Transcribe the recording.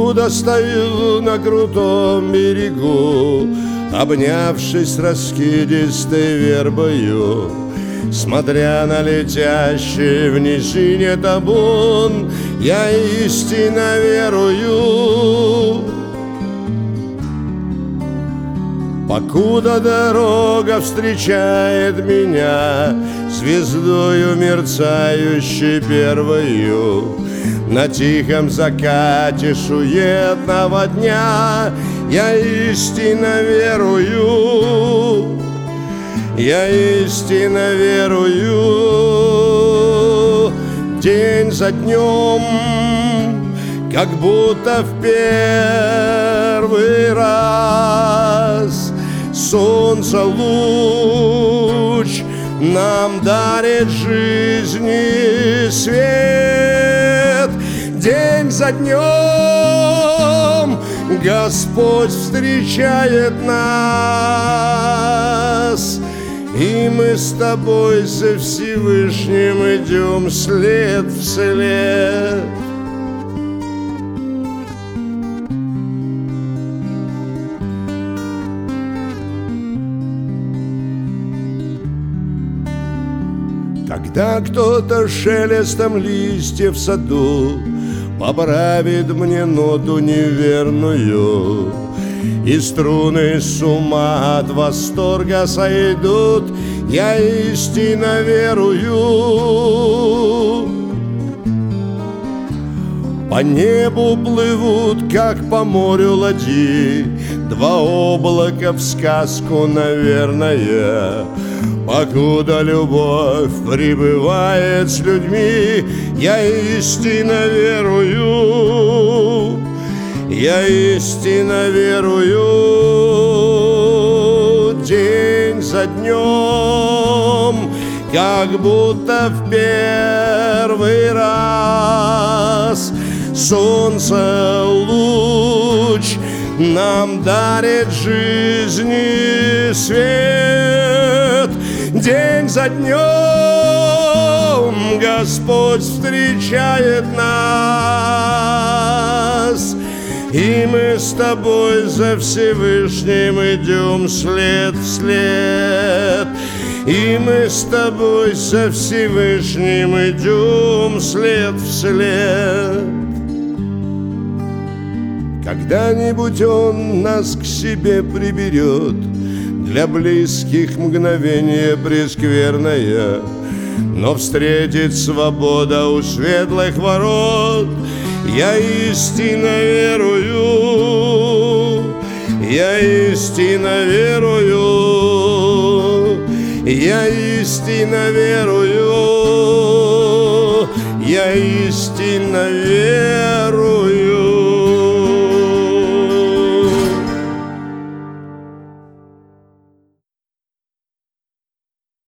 Покуда стою на крутом берегу, обнявшись раскидистой вербою, смотря на летящий в низине табун, я истинно верую. Покуда дорога встречает меня звездою мерцающей первою, на тихом закате суетного дня я истинно верую. Я истинно верую. День за днем, как будто в первый раз, солнце луч нам дарит жизни свет. День за днем Господь встречает нас, и мы с тобой за Всевышним идем след в след. Когда кто-то шелестом листьев в саду поправит мне ноту неверную, и струны с ума от восторга сойдут, я истинно верую. По небу плывут, как по морю ладьи, два облака в сказку, наверное. Покуда любовь пребывает с людьми, я истинно верую. Я истинно верую. День за днем, как будто в первый раз, солнце луч нам дарит жизни свет. День за днем Господь встречает нас, и мы с тобой за Всевышним идем след в след. И мы с тобой за Всевышним идем след в след. Когда-нибудь Он нас к себе приберет, для близких мгновение прескверное, но встретит свобода у светлых ворот. Я истинно верую. Я истинно верую. Я истинно верую. Я истинно верую.